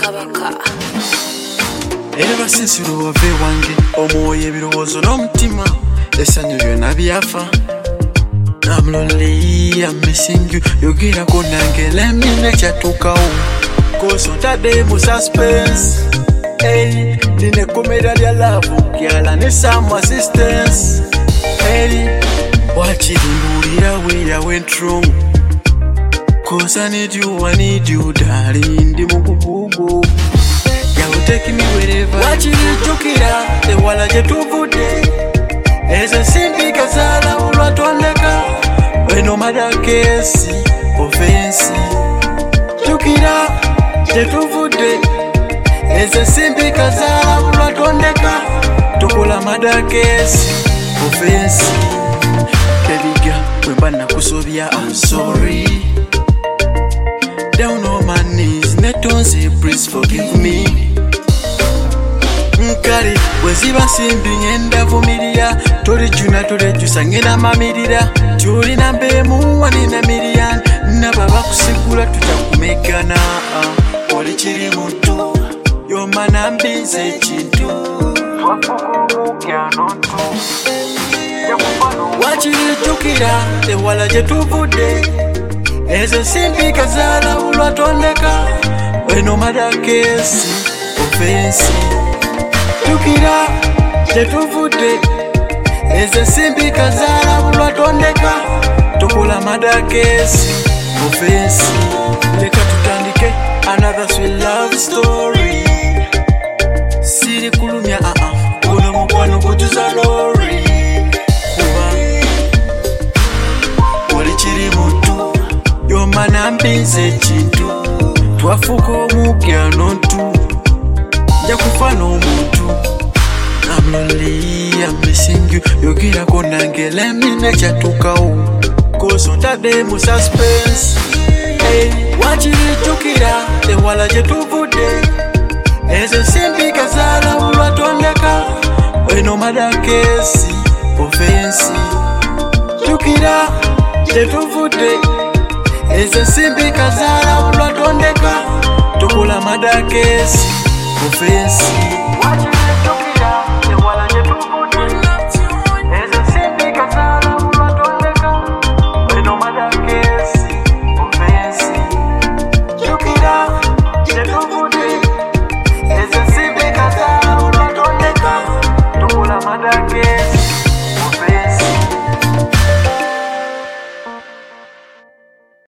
Kabaka. Ever since you were very wange, omwoyo ebirowoozo n'omutima essanyu byonna byafa. I'm lonely, I'm missing you. Yogerako nange lemine kyatuukawo. Cause otadde mu suspense. Hey, nine komera lya love kyala ne some assistance. Hey, wakirimbuulira where I went wrong. Cause I need you darling. Ndi mukukugo. You're taking me wherever. Wakirijjukira ewala gye tuvudde. Ezo simbi kazaala olwatondeka. No matter case, offense. Jukira, tetuvudde. Ezo simbi kazaala olwatondeka. Tukola matter case, offense. Keriga, bwemba nakusobya, I'm sorry. Down on my knees, netonze, please forgive me. Nkale, bweziba simbi ngenda vumirira. Tolejusa ngenda mamirira. Tulina mbeemu wanina miliyan. Naba bakusigula tutakumegana. Oli kiri muntu yomana mbinze ekintu. Wakirijjukira ewala gye tuvudde. Ezo simbi kazaala olwatondeka. No matter case, offense. Jukira gye tuvudde. Ezo simbi kazaala olwatondeka. Tukola matter case, offense. Leka tutandike another sweet love story. Siri kulumya guno mukwano gutuza lori. Kuba oli kiri muntu yomana mbinze ekintu. Twafuuka omukyano ntu nja kufa n'omuntu. I'm lonely, I'm missing you. Yogerako nange lemine kyatuukawo. Cause otadde mu suspense. Hey, wakirijjukira ewala gye tuvudde. Ezo simbi kazaala olwatondeka. No matter case, offense. Jukira gye tuvudde. Ezo simbi kazaala olwatondeka. Tukola matter case, offense.